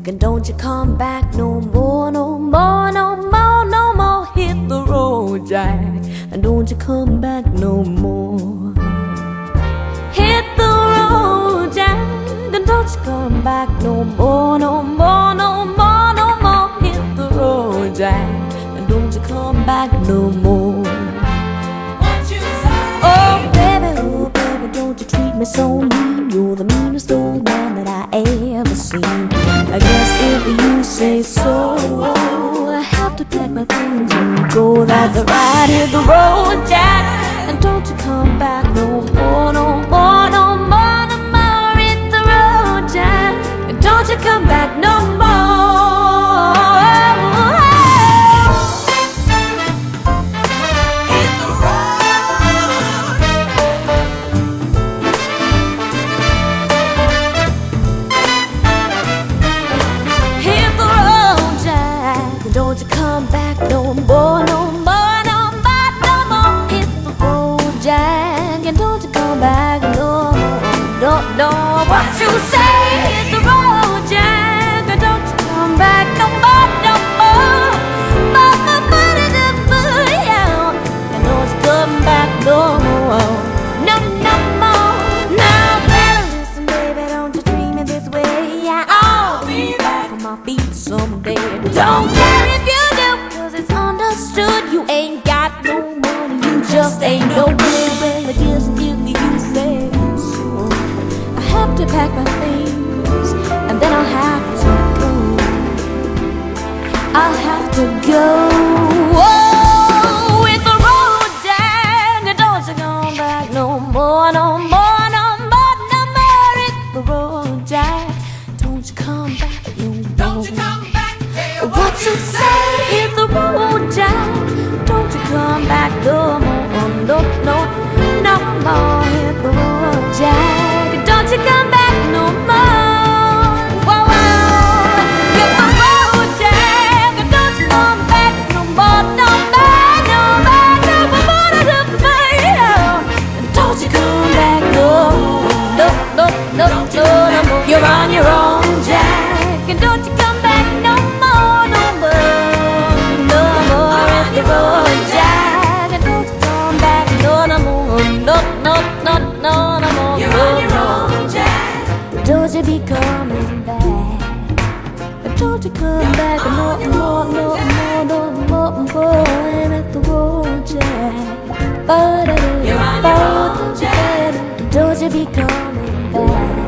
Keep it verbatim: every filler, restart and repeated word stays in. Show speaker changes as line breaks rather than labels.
and don't you come back no more, no more, no more, no more. Hit the road, Jack, and don't you come back no more. Hit the road, Jack, and don't you come back no more, no more, no more, no more. Hit the road, Jack, and don't you come back no more.
What you say?
Oh baby, oh baby, don't you treat me so mean. You're the meanest old man that I ever seen. I guess if you say so, I have to pack my things and go. That's right, hit the road, Jack, and don't you come back no more, no more, no more, no more. Hit the road, Jack, and don't you come back no more.
Hit the road.
Hit the road, Jack, and don't you come back no more, no more, no more, no more. Hit the road, Jack, and don't you come back no more, no, no. What you say? Hit the road, Jack, and don't you come back no more, no more. More, more, more, more, more, yeah. And don't you come back no more, no, no more. Now, better listen, baby, don't you treat me this way. Yeah, I'll be back on my feet someday. Don't care if you do, cause it's understood. You ain't got no money, you just ain't no good. Well, I guess if you say so, I have to pack my things, and then I'll have to go. I'll have to go. Oh, hit the road, Jack, and don't you come back no more, no more, no more, no more. Hit the road, Jack, don't you come back no more.
Don't you come back. Hey,
What you say? Hit the road, Jack, don't you come back no more, no, no, no more. Hit the road, Jack, don't you come back no more. Whoa, whoa. Hit the road, Jack, don't you come back no more, no more, no more, no more, no more. Don't you come back no, no, no, no, no, no more. You're on your own, Jack, and don't you come back no more, no more, no more. Hit the road, Jack, and don't you come back no, no more, no, no, no, no, no more.
You're on your own, Jack.
Don't you be coming back? Don't you come back no more, no more, no more, boy. Hit the road, Jack.
You're on your own, Jack.
Don't you be coming back?